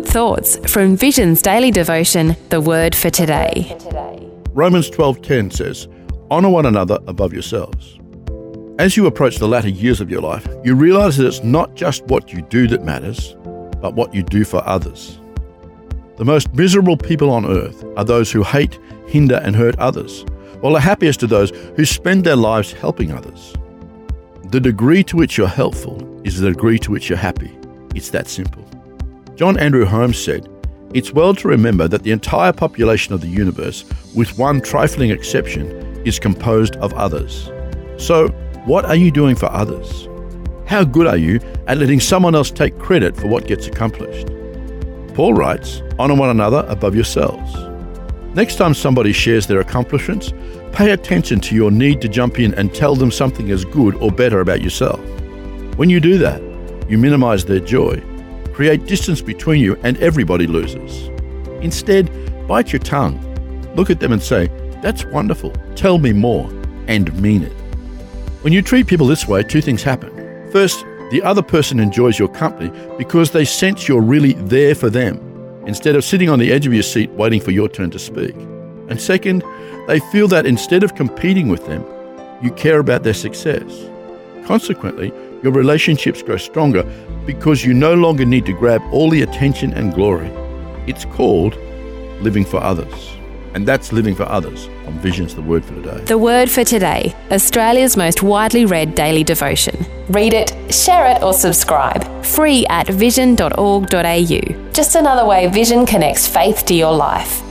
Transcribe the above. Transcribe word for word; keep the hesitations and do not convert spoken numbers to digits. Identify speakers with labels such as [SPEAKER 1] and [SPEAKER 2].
[SPEAKER 1] good thoughts from Vision's daily devotion, The Word for Today.
[SPEAKER 2] Romans twelve ten says, "Honour one another above yourselves." As you approach the latter years of your life, you realise that it's not just what you do that matters, but what you do for others. The most miserable people on earth are those who hate, hinder and hurt others, while the happiest are those who spend their lives helping others. The degree to which you're helpful is the degree to which you're happy. It's that simple. John Andrew Holmes said, "It's well to remember that the entire population of the universe, with one trifling exception, is composed of others." So, what are you doing for others? How good are you at letting someone else take credit for what gets accomplished? Paul writes, "Honour one another above yourselves." Next time somebody shares their accomplishments, pay attention to your need to jump in and tell them something as good or better about yourself. When you do that, you minimize their joy, create distance between you, and everybody loses. Instead, bite your tongue. Look at them and say, "That's wonderful. Tell me more," and mean it. When you treat people this way, two things happen. First, the other person enjoys your company because they sense you're really there for them, instead of sitting on the edge of your seat waiting for your turn to speak. And second, they feel that instead of competing with them, you care about their success. Consequently, your relationships grow stronger because you no longer need to grab all the attention and glory. It's called living for others. And that's living for others on Vision's The Word for Today.
[SPEAKER 1] The Word for Today, Australia's most widely read daily devotion. Read it, share it or subscribe. Free at vision dot org dot a u. Just another way Vision connects faith to your life.